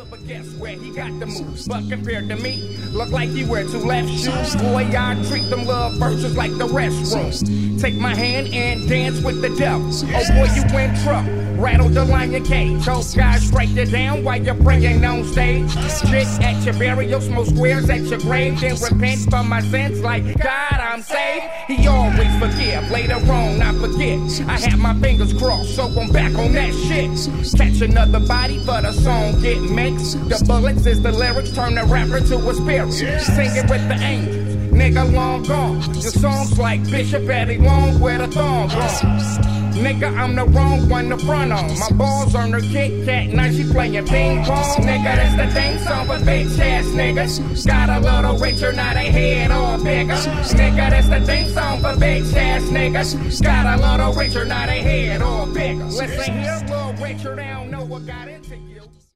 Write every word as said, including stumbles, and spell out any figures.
But guess where he got the moves? But compared to me, look like he wear two left shoes. Boy, I treat them love verses like the restroom. Take my hand and dance with the devil. Oh boy, you in trouble. Rattle the lion cage. Those guys strike you down while you're praying on stage. Shit at your burial, smoke squares at your grave. Then repent for my sins like God, I'm saved. He always forgive. Later on, I forget. I had my fingers crossed, so I'm back on that shit. Catch another body for the song get mixed. The bullets is the lyrics, turn the rapper to a spirit. Sing it with the angels. Nigga long gone. The songs like Bishop Eddie Long with a thong on. Nigga, I'm the wrong one to front on. My balls on her Kit Kat, now she playing ping pong. Nigga, that's the thing song for bitch ass niggas. Got a little richer, now they head all bigger. Nigga, that's the thing song for bitch ass niggas. Got a little richer, now they head all bigger. Listen here, little Richard, I don't know what got into you.